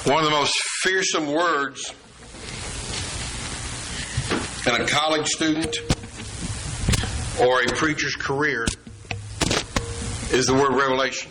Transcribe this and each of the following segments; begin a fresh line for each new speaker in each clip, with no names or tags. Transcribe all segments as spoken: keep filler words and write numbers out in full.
One of the most fearsome words in a college student or a preacher's career is the word revelation.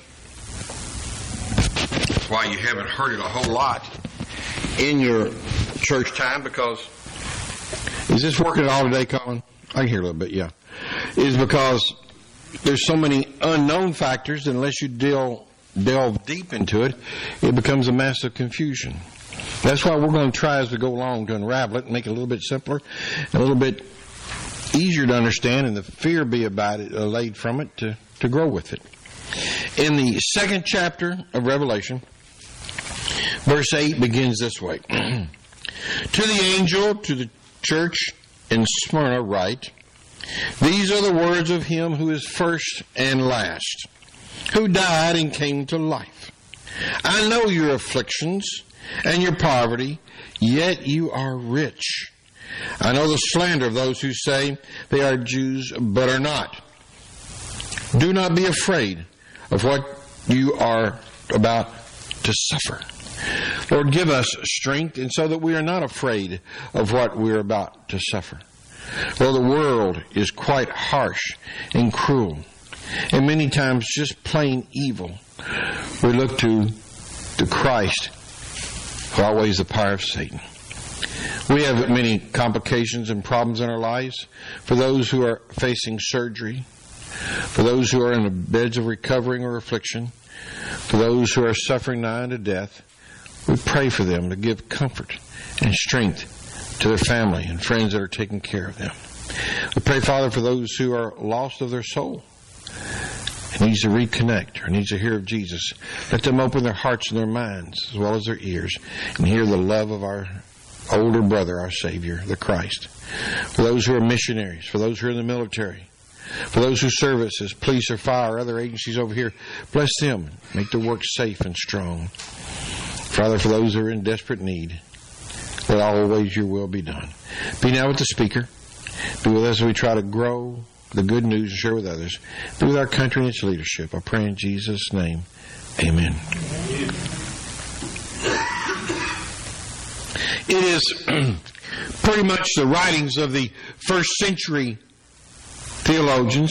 That's why you haven't heard it a whole lot in your church time, because... Is this working at all today, Colin? I can hear a little bit, yeah. Is because there's so many unknown factors that unless you deal, delve deep into it, it becomes a massive confusion. That's why we're going to try as we go along to unravel it and make it a little bit simpler, a little bit easier to understand, and the fear be about it, allayed from it, to, to grow with it. In the second chapter of Revelation, verse eight begins this way. To the angel, to the church in Smyrna write, these are the words of him who is first and last, who died and came to life. I know your afflictions and your poverty, yet you are rich. I know the slander of those who say they are Jews but are not. Do not be afraid of what you are about to suffer. Lord, give us strength, and so that we are not afraid of what we are about to suffer. Well, the world is quite harsh and cruel, and many times just plain evil. We look to the Christ, who outweighs the power of Satan. We have many complications and problems in our lives. For those who are facing surgery, for those who are in the beds of recovering or affliction, for those who are suffering nigh unto death, we pray for them to give comfort and strength to their family and friends that are taking care of them. We pray, Father, for those who are lost of their soul and needs to reconnect or needs to hear of Jesus. Let them open their hearts and their minds as well as their ears and hear the love of our older brother, our Savior, the Christ. For those who are missionaries, for those who are in the military, for those who serve as police or fire or other agencies over here, bless them. Make their work safe and strong. Father, for those who are in desperate need, let always your will be done. Be now with the speaker. Be with us as we try to grow the good news and share with others. Be with our country and its leadership. I pray in Jesus' name. Amen. It is pretty much the writings of the first century theologians.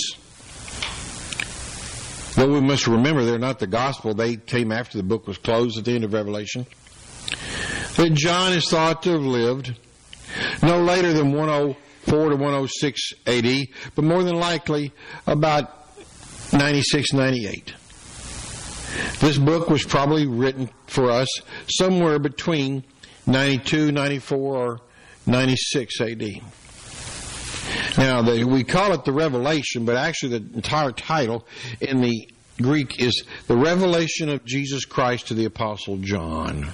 Though we must remember they're not the gospel. They came after the book was closed at the end of Revelation. But John is thought to have lived no later than one oh four to one oh six A D, but more than likely about ninety-six, ninety-eight. This book was probably written for us somewhere between ninety-two, ninety-four, or ninety-six A D. Now, the, we call it the Revelation, but actually the entire title in the Greek is the Revelation of Jesus Christ to the Apostle John.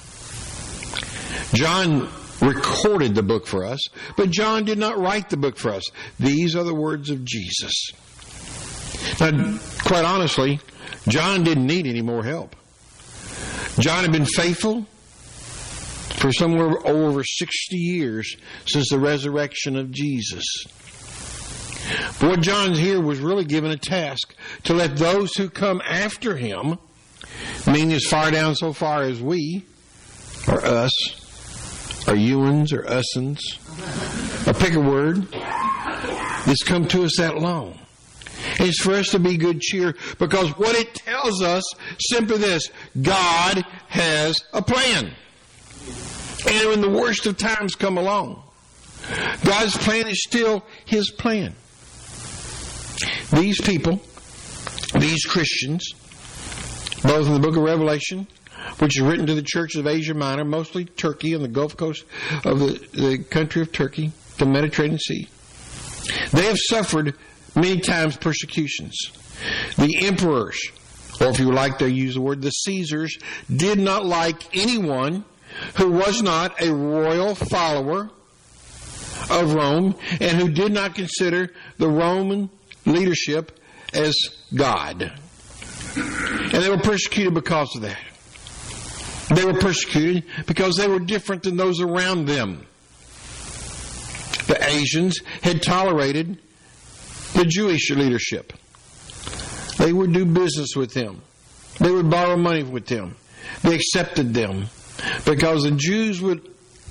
John recorded the book for us, but John did not write the book for us. These are the words of Jesus. Now, quite honestly, John didn't need any more help. John had been faithful for somewhere over sixty years since the resurrection of Jesus. But what John here was really given a task to let those who come after him, meaning as far down so far as we, or us, or you'uns, or us'uns, or pick a word, it's come to us that long. It's for us to be good cheer, because what it tells us, simply this: God has a plan. And when the worst of times come along, God's plan is still His plan. These people, these Christians, both in the book of Revelation, which is written to the churches of Asia Minor, mostly Turkey on the Gulf Coast of the, the country of Turkey, the Mediterranean Sea, they have suffered many times persecutions. The emperors, or if you like to use the word, the Caesars, did not like anyone who was not a royal follower of Rome and who did not consider the Roman leadership as God. And they were persecuted because of that. They were persecuted because they were different than those around them. The Asians had tolerated the Jewish leadership. They would do business with them. They would borrow money with them. They accepted them. Because the Jews would,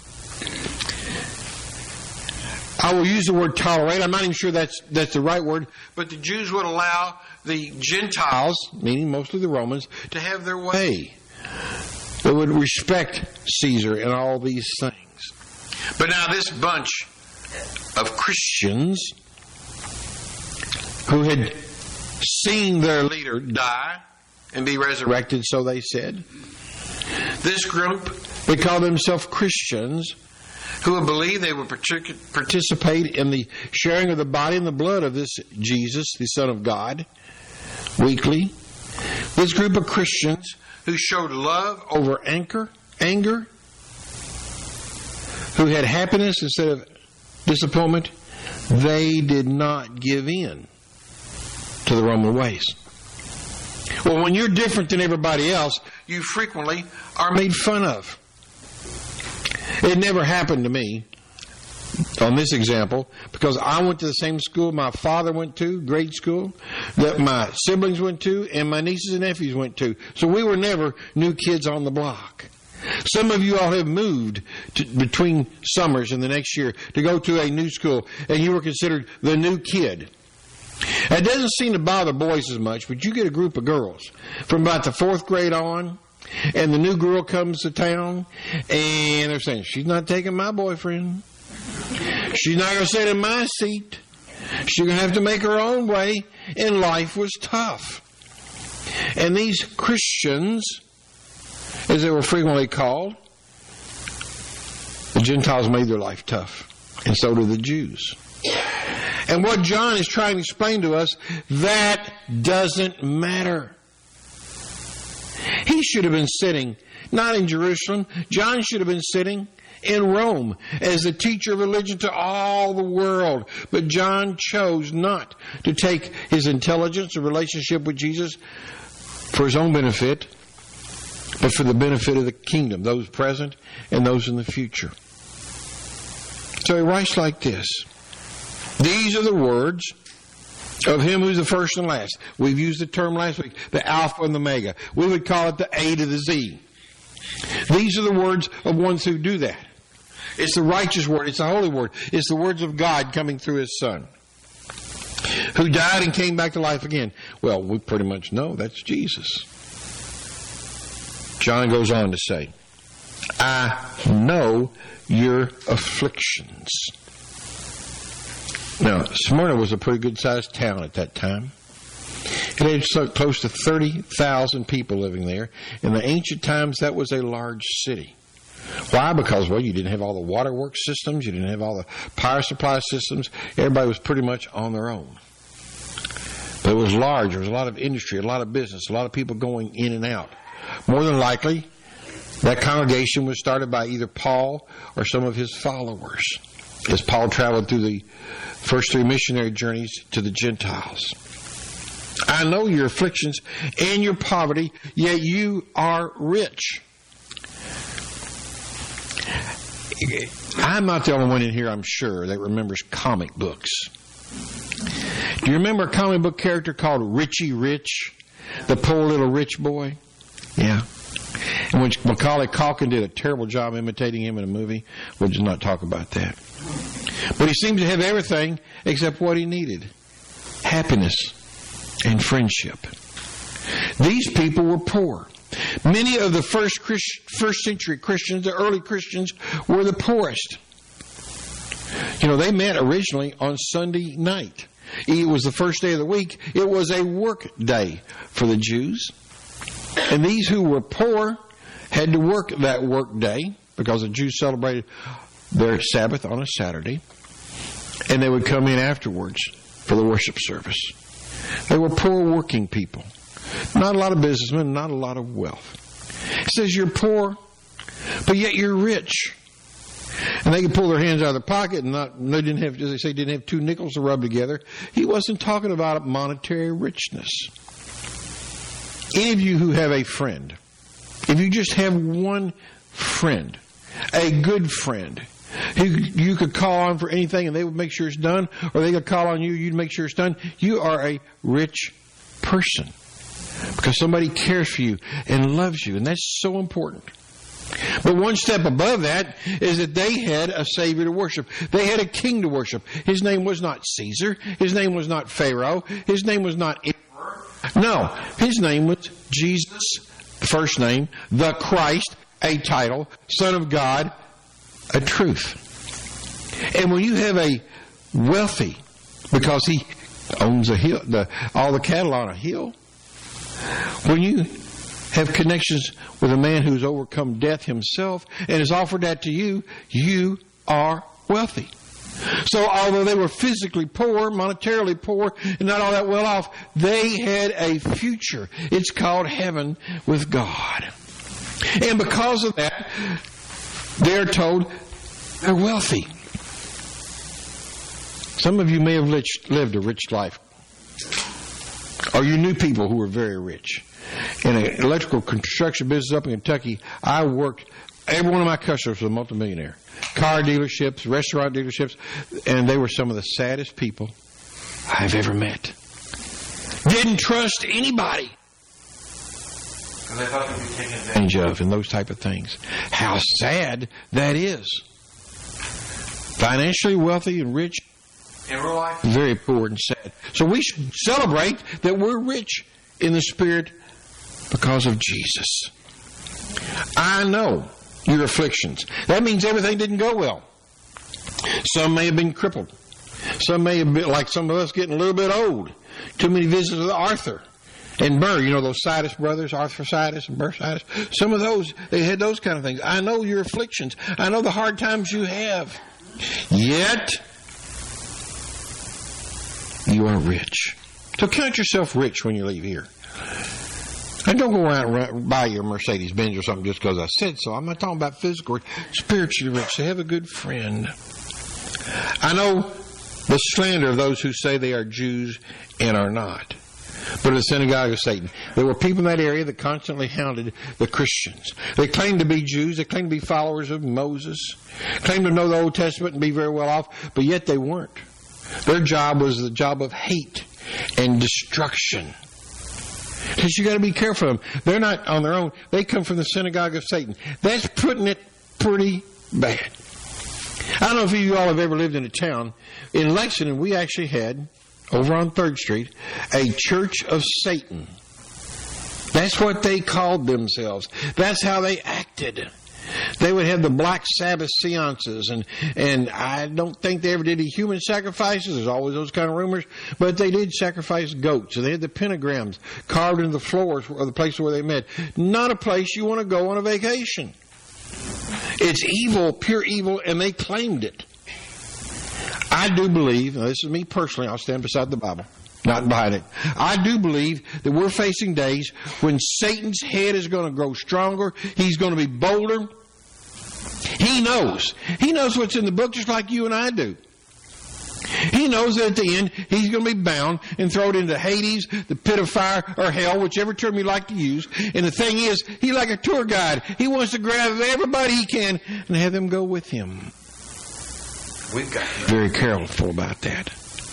I will use the word tolerate. I'm not even sure that's that's the right word, but the Jews would allow the Gentiles, meaning mostly the Romans, to have their way. They would respect Caesar and all these things. But now this bunch of Christians who had seen their leader die and be resurrected, so they said, this group, they call themselves Christians, who would believe they would partic- participate in the sharing of the body and the blood of this Jesus, the Son of God, weekly. This group of Christians who showed love over anger, anger, who had happiness instead of disappointment, they did not give in to the Roman ways. Well, when you're different than everybody else, you frequently are made fun of. It never happened to me on this example, because I went to the same school my father went to, grade school, that my siblings went to, and my nieces and nephews went to. So we were never new kids on the block. Some of you all have moved to, between summers and the next year to go to a new school, and you were considered the new kid. It doesn't seem to bother boys as much, but you get a group of girls from about the fourth grade on, and the new girl comes to town, and they're saying, she's not taking my boyfriend. She's not going to sit in my seat. She's going to have to make her own way, and life was tough. And these Christians, as they were frequently called, the Gentiles made their life tough, and so did the Jews. And what John is trying to explain to us, that doesn't matter. He should have been sitting, not in Jerusalem. John should have been sitting in Rome as the teacher of religion to all the world. But John chose not to take his intelligence and relationship with Jesus for his own benefit, but for the benefit of the kingdom, those present and those in the future. So he writes like this. These are the words of him who's the first and last. We've used the term last week, the Alpha and the Omega. We would call it the A to the Z. These are the words of ones who do that. It's the righteous word. It's the holy word. It's the words of God coming through his Son, who died and came back to life again. Well, we pretty much know that's Jesus. John goes on to say, I know your afflictions. Now, Smyrna was a pretty good-sized town at that time. It had so close to thirty thousand people living there. In the ancient times, that was a large city. Why? Because, well, you didn't have all the waterworks systems. You didn't have all the power supply systems. Everybody was pretty much on their own. But it was large. There was a lot of industry, a lot of business, a lot of people going in and out. More than likely, that congregation was started by either Paul or some of his followers, as Paul traveled through the first three missionary journeys to the Gentiles. I know your afflictions and your poverty, yet you are rich. I'm not the only one in here, I'm sure, that remembers comic books. Do you remember a comic book character called Richie Rich? The poor little rich boy? Yeah. In which Macaulay Culkin did a terrible job imitating him in a movie. We'll just not talk about that. But he seemed to have everything except what he needed. Happiness and friendship. These people were poor. Many of the first Christ, first century Christians, the early Christians, were the poorest. You know, they met originally on Sunday night. It was the first day of the week. It was a work day for the Jews. And these who were poor had to work that work day because the Jews celebrated their Sabbath on a Saturday. And they would come in afterwards for the worship service. They were poor working people. Not a lot of businessmen, not a lot of wealth. It says you're poor, but yet you're rich. And they could pull their hands out of their pocket and not, they didn't have, as they say, didn't have two nickels to rub together. He wasn't talking about monetary richness. Any of you who have a friend, if you just have one friend, a good friend, who you could call on for anything and they would make sure it's done, or they could call on you, you'd make sure it's done, you are a rich person. Because somebody cares for you and loves you, and that's so important. But one step above that is that they had a Savior to worship. They had a king to worship. His name was not Caesar. His name was not Pharaoh. His name was not Emperor. No, his name was Jesus, first name, the Christ, a title, Son of God, a truth. And when you have a wealthy, because he owns a hill, the, all the cattle on a hill, when you have connections with a man who's overcome death himself and has offered that to you, you are wealthy. So although they were physically poor, monetarily poor, and not all that well off, they had a future. It's called heaven with God. And because of that, they're told they're wealthy. Some of you may have lived a rich life. Or you knew people who were very rich. In an electrical construction business up in Kentucky, I worked, every one of my customers was a multimillionaire. Car dealerships, restaurant dealerships, and they were some of the saddest people I've ever met. Didn't trust anybody. Because they thought they'd be taken advantage of and those type of things. How sad that is. Financially wealthy and rich, in real life, very poor and sad. So we should celebrate that we're rich in the Spirit because of Jesus. I know your afflictions. That means everything didn't go well. Some may have been crippled. Some may have been, like some of us, getting a little bit old. Too many visits with Arthur and Burr. You know those Sidus brothers, Arthur-Sidus and Burr-Sidus? Some of those, they had those kind of things. I know your afflictions. I know the hard times you have. Yet, you are rich. So count yourself rich when you leave here. And don't go around and buy your Mercedes-Benz or something just because I said so. I'm not talking about physical, spiritually rich. So have a good friend. I know the slander of those who say they are Jews and are not. But the synagogue of Satan. There were people in that area that constantly hounded the Christians. They claimed to be Jews. They claimed to be followers of Moses. Claimed to know the Old Testament and be very well off. But yet they weren't. Their job was the job of hate and destruction. Because you got to be careful of them. They're not on their own. They come from the synagogue of Satan. That's putting it pretty bad. I don't know if you all have ever lived in a town. In Lexington, we actually had, over on third Street, a church of Satan. That's what they called themselves. That's how they acted. They would have the Black Sabbath seances, and, and I don't think they ever did any human sacrifices. There's always those kind of rumors. But they did sacrifice goats, and they had the pentagrams carved into the floors of the place where they met. Not a place you want to go on a vacation. It's evil, pure evil, and they claimed it. I do believe, now this is me personally, I'll stand beside the Bible, not behind it. I do believe that we're facing days when Satan's head is going to grow stronger. He's going to be bolder. He knows. He knows what's in the book just like you and I do. He knows that at the end, he's going to be bound and thrown into Hades, the pit of fire, or hell, whichever term you like to use. And the thing is, he's like a tour guide. He wants to grab everybody he can and have them go with him. We've got to be very careful about that.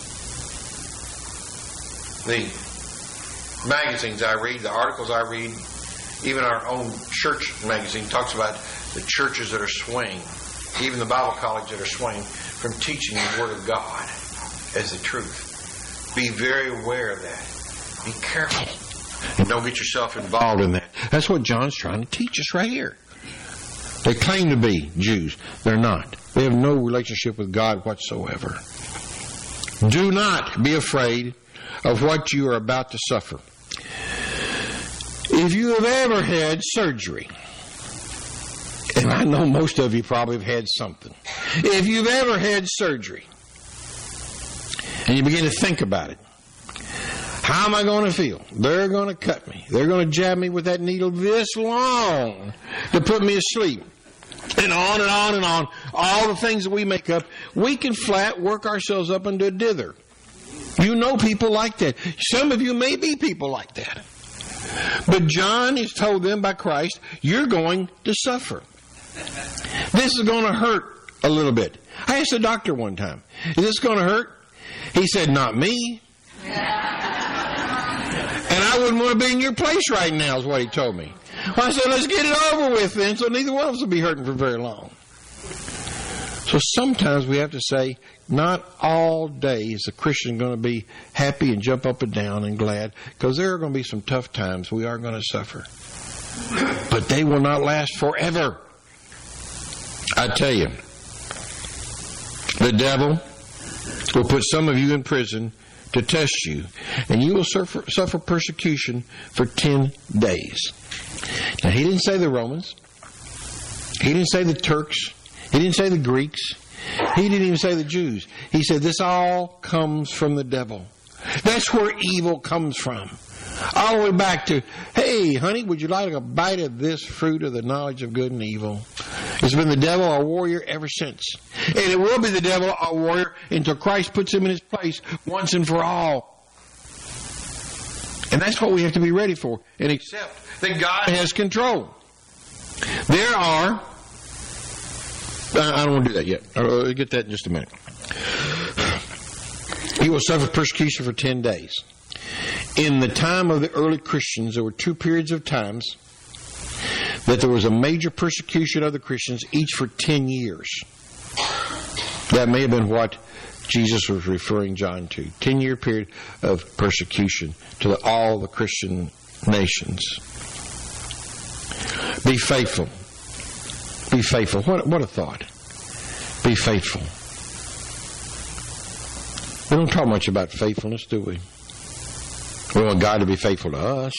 The magazines I read, the articles I read, even our own church magazine talks about the churches that are swaying, even the Bible college that are swaying from teaching the Word of God as the truth. Be very aware of that. Be careful. And don't get yourself involved in that. That's what John's trying to teach us right here. They claim to be Jews. They're not. They have no relationship with God whatsoever. Do not be afraid of what you are about to suffer. If you have ever had surgery, and I know most of you probably have had something. If you've ever had surgery, and you begin to think about it, how am I going to feel? They're going to cut me. They're going to jab me with that needle this long to put me asleep. And on and on and on. All the things that we make up, we can flat work ourselves up into a dither. You know people like that. Some of you may be people like that. But John is told them by Christ, you're going to suffer. This is going to hurt a little bit. I asked the doctor one time, is this going to hurt? He said, not me. And I wouldn't want to be in your place right now, is what he told me. Well, I said, let's get it over with then, so neither one of us will be hurting for very long. So sometimes we have to say, not all day is a Christian going to be happy and jump up and down and glad, because there are going to be some tough times. We are going to suffer. But they will not last forever. I tell you, the devil will put some of you in prison to test you, and you will suffer, suffer persecution for ten days. Now, he didn't say the Romans. He didn't say the Turks. He didn't say the Greeks. He didn't even say the Jews. He said this all comes from the devil. That's where evil comes from. All the way back to, hey, honey, would you like a bite of this fruit of the knowledge of good and evil? It's been the devil, our warrior, ever since. And it will be the devil, our warrior, until Christ puts him in his place once and for all. And that's what we have to be ready for and accept that God has control. There are... I don't want to do that yet. I'll get that in just a minute. He will suffer persecution for ten days. In the time of the early Christians, there were two periods of times that there was a major persecution of the Christians, each for ten years. That may have been what Jesus was referring John to. Ten-year period of persecution to the, all the Christian nations. Be faithful. Be faithful. What, what a thought. Be faithful. We don't talk much about faithfulness, do we? We want God to be faithful to us.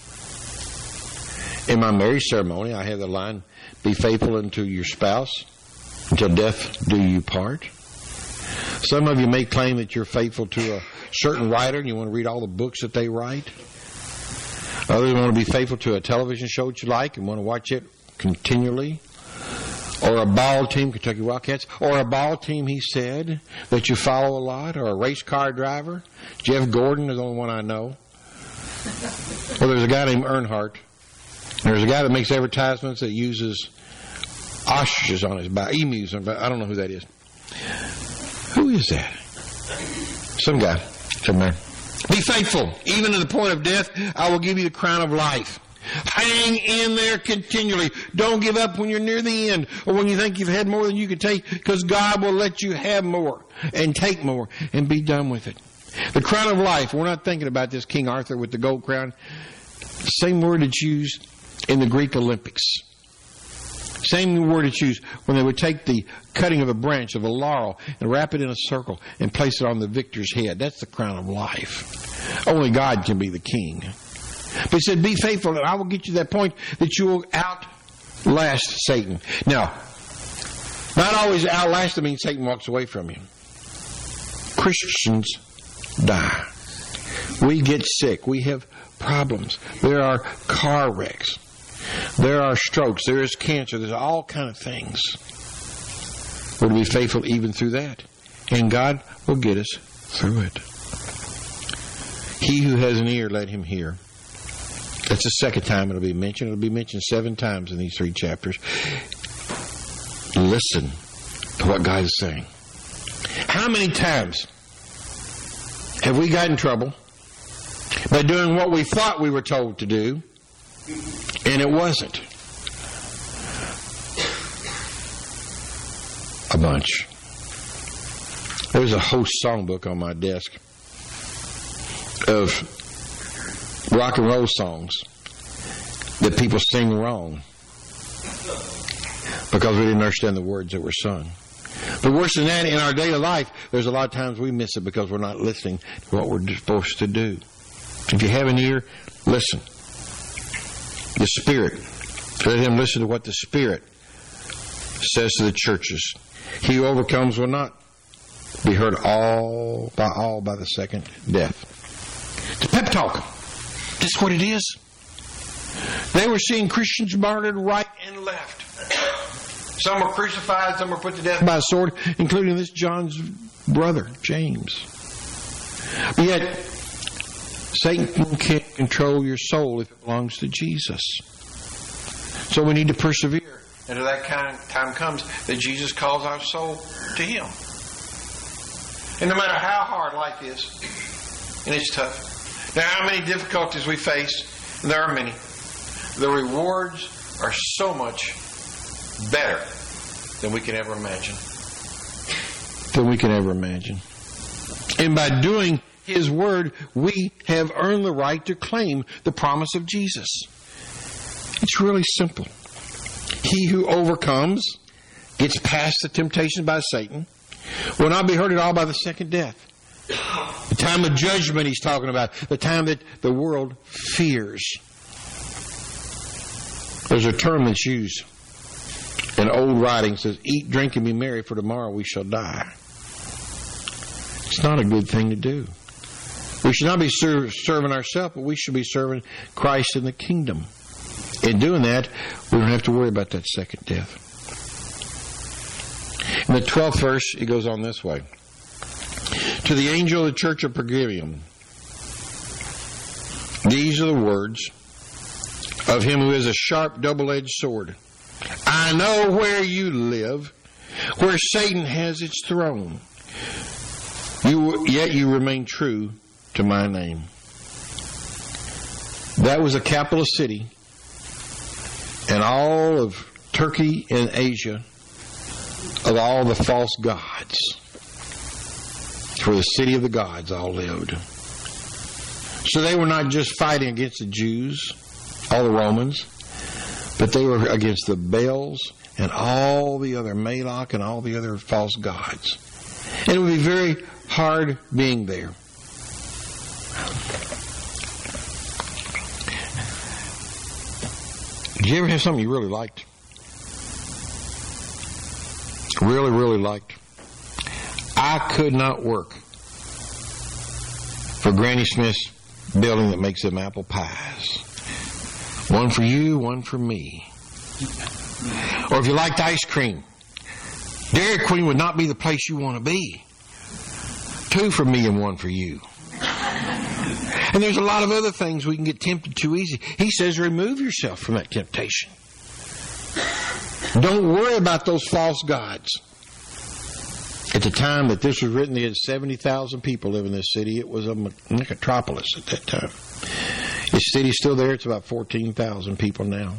In my marriage ceremony, I have the line, be faithful unto your spouse, until death do you part. Some of you may claim that you're faithful to a certain writer and you want to read all the books that they write. Others want to be faithful to a television show that you like and want to watch it continually. Or a ball team, Kentucky Wildcats, or a ball team, he said, that you follow a lot, or a race car driver. Jeff Gordon is the only one I know. Well, there's a guy named Earnhardt. There's a guy that makes advertisements that uses ostriches on his back, emus on his back. I don't know who that is. Who is that? Some guy, some man. Be faithful, even to the point of death. I will give you the crown of life. Hang in there continually. Don't give up when you're near the end or when you think you've had more than you can take, because God will let you have more and take more and be done with it. The crown of life, we're not thinking about this King Arthur with the gold crown. Same word that's used in the Greek Olympics. Same word that's used when they would take the cutting of a branch of a laurel and wrap it in a circle and place it on the victor's head. That's the crown of life. Only God can be the king. But he said, be faithful, and I will get you to that point that you will outlast Satan. Now, not always outlast means Satan walks away from you. Christians die. We get sick. We have problems. There are car wrecks. There are strokes. There is cancer. There's all kind of things. We're to be faithful even through that. And God will get us through it. He who has an ear, let him hear. That's the second time it'll be mentioned. It'll be mentioned seven times in these three chapters. Listen to what God is saying. How many times have we got in trouble by doing what we thought we were told to do, and it wasn't? A bunch. There's a Host songbook on my desk of rock and roll songs that people sing wrong because we didn't understand the words that were sung. But worse than that, in our daily life, there's a lot of times we miss it because we're not listening to what we're supposed to do. If you have an ear, listen. The Spirit. Let him listen to what the Spirit says to the churches. He who overcomes will not be hurt all by all by the second death. It's pep talk. That's what it is. They were seeing Christians martyred right and left. Some were crucified, some were put to death by a sword, including this John's brother, James. But yet, Satan can't control your soul if it belongs to Jesus. So we need to persevere until that kind of time comes that Jesus calls our soul to Him. And no matter how hard life is, and it's tough. Now, how many difficulties we face, and there are many. the rewards are so much better than we can ever imagine. Than we can ever imagine. And by doing His Word, we have earned the right to claim the promise of Jesus. It's really simple. He who overcomes, gets past the temptation by Satan, will not be hurt at all by the second death. The time of judgment He's talking about. The time that the world fears. There's a term that's used in old writings, says, eat, drink, and be merry, for tomorrow we shall die. It's not a good thing to do. We should not be ser- serving ourselves, but we should be serving Christ in the kingdom. In doing that, we don't have to worry about that second death. In the twelfth verse, it goes on this way. To the angel of the church of Pergamum, these are the words of Him who has a sharp, double-edged sword. I know where you live, where Satan has its throne. You, yet you remain true to my name. That was a capital city in all of Turkey and Asia of all the false gods. It's where the city of the gods all lived. So they were not just fighting against the Jews, all the Romans, but they were against the Baals and all the other Moloch and all the other false gods. And it would be very hard being there. Did you ever have something you really liked? Really, really liked? I could not work for Granny Smith's building that makes them apple pies. One for you, one for me. Or if you liked ice cream, Dairy Queen would not be the place you want to be. Two for me and one for you. And there's a lot of other things we can get tempted too easy. He says remove yourself from that temptation. Don't worry about those false gods. At the time that this was written, they had seventy thousand people live in this city. It was a metropolis at that time. The city's still there. It's about fourteen thousand people now.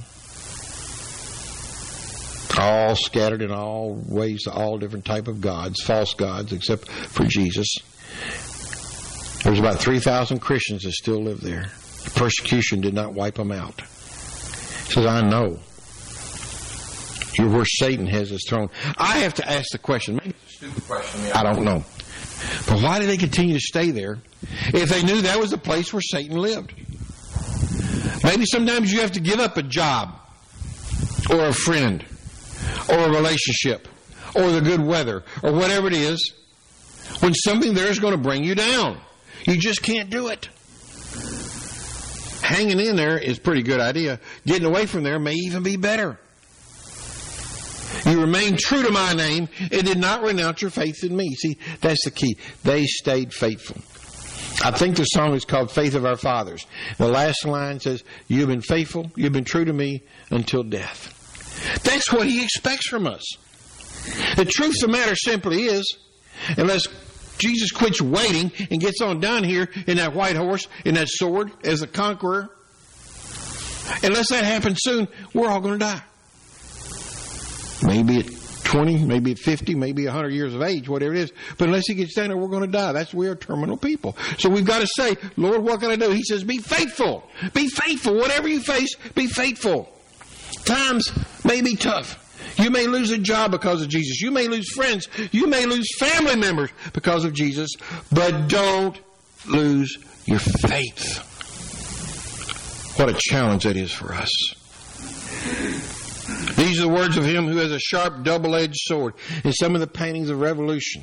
All scattered in all ways to all different type of gods, false gods, except for Jesus. There's about three thousand Christians that still live there. The persecution did not wipe them out. He says, I know. You're where Satan has his throne. I have to ask the question. Maybe it's a stupid question. I don't know. But why did they continue to stay there if they knew that was the place where Satan lived? Maybe sometimes you have to give up a job or a friend or a relationship or the good weather or whatever it is when something there is going to bring you down. You just can't do it. Hanging in there is a pretty good idea. Getting away from there may even be better. You remain true to my name and did not renounce your faith in me. See, that's the key. They stayed faithful. I think the song is called Faith of Our Fathers. The last line says, you've been faithful, you've been true to me until death. That's what He expects from us. The truth of the matter simply is, unless Jesus quits waiting and gets on down here in that white horse, in that sword, as a conqueror, unless that happens soon, we're all going to die. Maybe at twenty, maybe at fifty, maybe one hundred years of age, whatever it is. But unless He gets down there, we're going to die. That's we are terminal people. So we've got to say, Lord, what can I do? He says, be faithful. Be faithful. Whatever you face, be faithful. Times may be tough. You may lose a job because of Jesus. You may lose friends. You may lose family members because of Jesus. But don't lose your faith. What a challenge that is for us. These are the words of Him who has a sharp, double-edged sword. In some of the paintings of Revolution,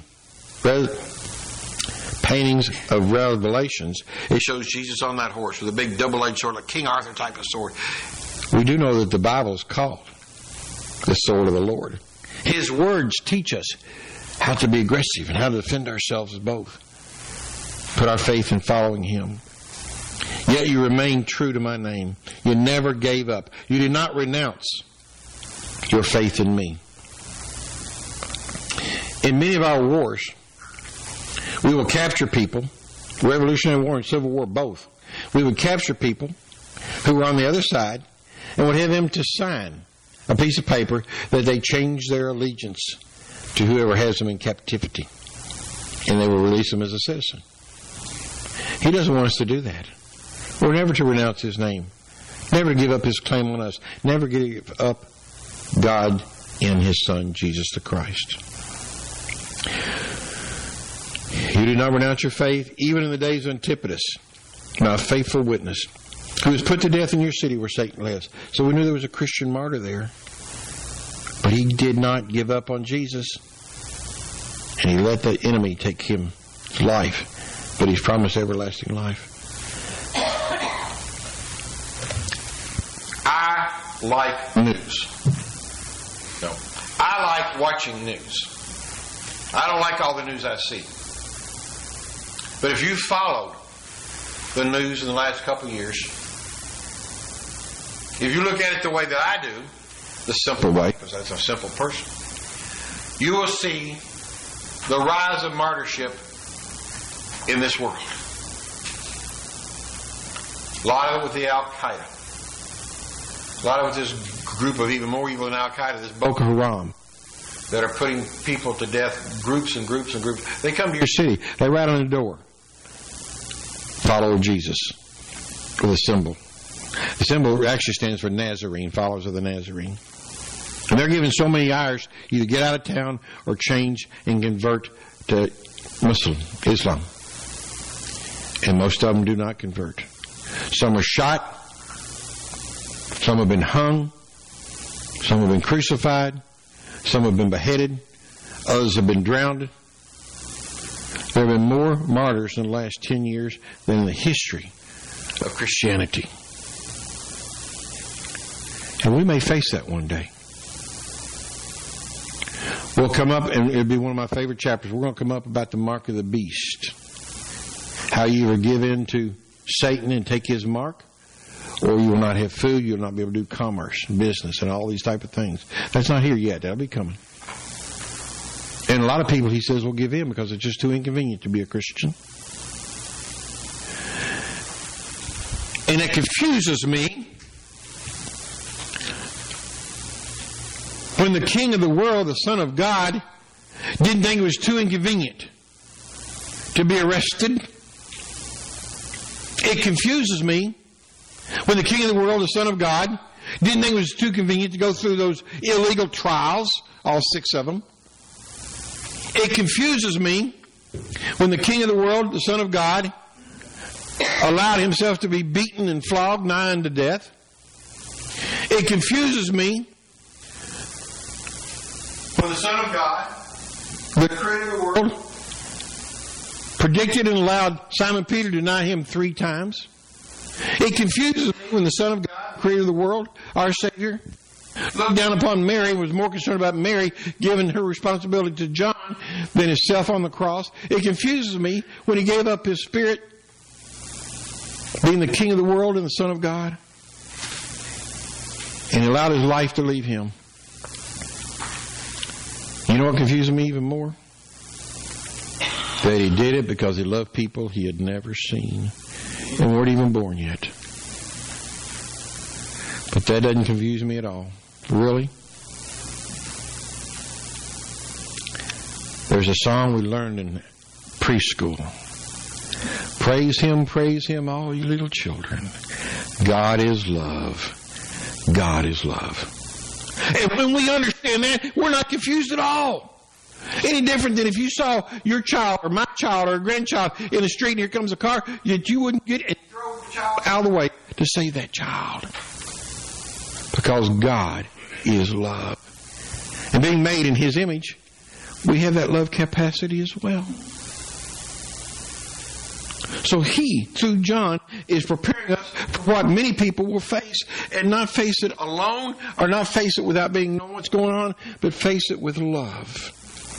paintings of Revelations, it shows Jesus on that horse with a big double-edged sword, like King Arthur type of sword. We do know that the Bible is called the sword of the Lord. His words teach us how to be aggressive and how to defend ourselves as both. Put our faith in following Him. Yet you remain true to my name. You never gave up. You did not renounce your faith in me. In many of our wars, we will capture people, Revolutionary War and Civil War both. We would capture people who were on the other side, and would have him to sign a piece of paper that they change their allegiance to whoever has them in captivity, and they will release them as a citizen. He doesn't want us to do that. We're never to renounce his name, never to give up his claim on us, never give up God in his Son, Jesus the Christ. You did not renounce your faith, even in the days of Antipater, my faithful witness, who was put to death in your city where Satan lives. So we knew there was a Christian martyr there. But he did not give up on Jesus. And he let the enemy take him life. But he's promised everlasting life. I like news. No. I like watching news. I don't like all the news I see. But if you've followed the news in the last couple of years, if you look at it the way that I do, the simple way, because that's a simple person, you will see the rise of martyrship in this world. A lot of it with the Al-Qaeda. A lot of it with this group of even more evil than Al-Qaeda, this Boko Haram, that are putting people to death, groups and groups and groups. They come to your city. They write on the door, "Follow Jesus," with a symbol. The symbol actually stands for Nazarene, followers of the Nazarene. And they're given so many hours, either get out of town or change and convert to Muslim, Islam. And most of them do not convert. Some are shot. Some have been hung. Some have been crucified. Some have been beheaded. Others have been drowned. There have been more martyrs in the last ten years than in the history of Christianity. And we may face that one day. We'll come up, and it'll be one of my favorite chapters. We're going to come up about the mark of the beast. How you will give in to Satan and take his mark, or you will not have food, you will not be able to do commerce, business, and all these type of things. That's not here yet. That'll be coming. And a lot of people, he says, will give in because it's just too inconvenient to be a Christian. And it confuses me when the King of the world, the Son of God, didn't think it was too inconvenient to be arrested. It confuses me when the King of the world, the Son of God, didn't think it was too convenient to go through those illegal trials, all six of them. It confuses me when the King of the world, the Son of God, allowed himself to be beaten and flogged nigh unto death. It confuses me when the Son of God, the Creator of the world, predicted and allowed Simon Peter to deny him three times. It confuses me when the Son of God, Creator of the world, our Savior, looked down upon Mary and was more concerned about Mary giving her responsibility to John than himself on the cross. It confuses me when he gave up his spirit, being the King of the world and the Son of God, and he allowed his life to leave him. You know what confuses me even more? That he did it because he loved people he had never seen and weren't even born yet. But that doesn't confuse me at all. Really? There's a song we learned in preschool. Praise him, praise him, all you little children. God is love. God is love. And when we understand that, we're not confused at all. Any different than if you saw your child or my child or a grandchild in the street and here comes a car, that you wouldn't get it and throw the child out of the way to save that child. Because God is love. And being made in his image, we have that love capacity as well. So he, through John, is preparing us for what many people will face, and not face it alone, or not face it without being knowing what's going on, but face it with love.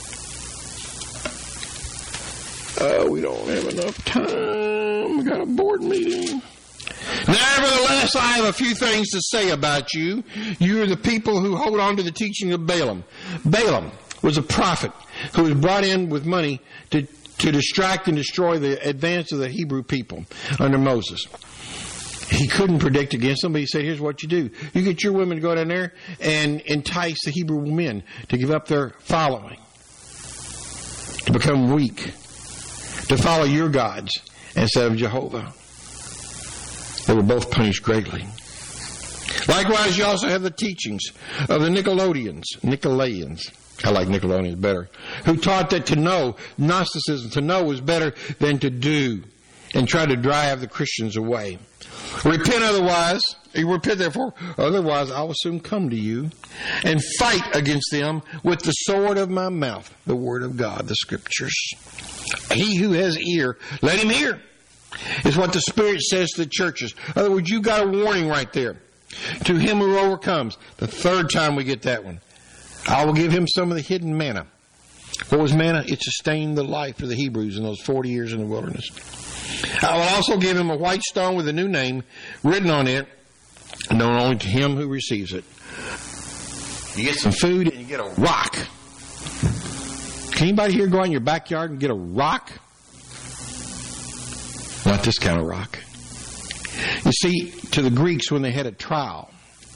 Oh, we don't have enough time. We got a board meeting. Nevertheless, I have a few things to say about you. You are the people who hold on to the teaching of Balaam. Balaam was a prophet who was brought in with money to to distract and destroy the advance of the Hebrew people under Moses. he couldn't predict against them, but he said, here's what you do. You get your women to go down there and entice the Hebrew men to give up their following, to become weak, to follow your gods instead of Jehovah. They were both punished greatly. Likewise, you also have the teachings of the Nicolaitans, Nicolaitans, I like Nicolaitans better, who taught that to know, Gnosticism, to know was better than to do, and tried to drive the Christians away. Repent otherwise, repent therefore, otherwise I will soon come to you and fight against them with the sword of my mouth, the word of God, the scriptures. He who has ear, let him hear, is what the Spirit says to the churches. In other words, you got a warning right there. To him who overcomes, the third time we get that one, I will give him some of the hidden manna. What was manna? It sustained the life of the Hebrews in those forty years in the wilderness. I will also give him a white stone with a new name written on it, known only to him who receives it. You get some food and you get a rock. Can anybody here go out in your backyard and get a rock? Not this kind of rock. You see, to the Greeks, when they had a trial,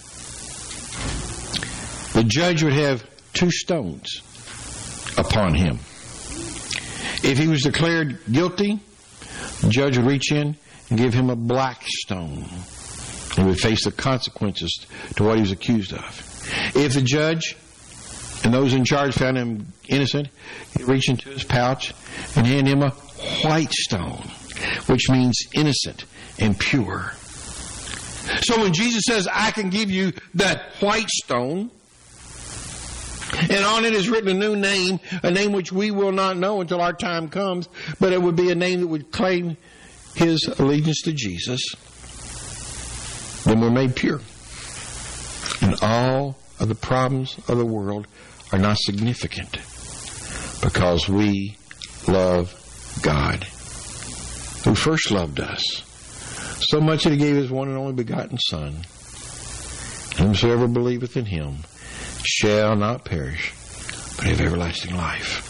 the judge would have two stones upon him. If he was declared guilty, the judge would reach in and give him a black stone. He would face the consequences to what he was accused of. If the judge and those in charge found him innocent, he'd reach into his pouch and hand him a white stone, which means innocent and pure. So when Jesus says, I can give you that white stone, and on it is written a new name, a name which we will not know until our time comes, but it would be a name that would claim his allegiance to Jesus, then we're made pure. And all of the problems of the world are not significant because we love God, who first loved us so much that he gave his one and only begotten Son. And whosoever believeth in him shall not perish, but have everlasting life.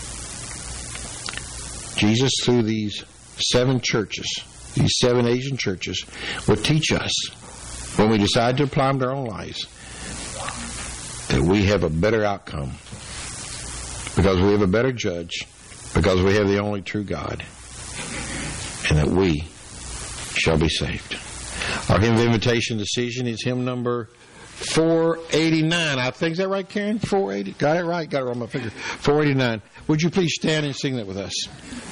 Jesus, through these seven churches, these seven Asian churches, will teach us, when we decide to apply them to our own lives, that we have a better outcome because we have a better judge, because we have the only true God, and that we shall be saved. Our hymn of invitation decision is hymn number four eighty-nine. I think, is that right, Karen? four eighty. Got it right? Got it on my finger. four eighty-nine. Would you please stand and sing that with us?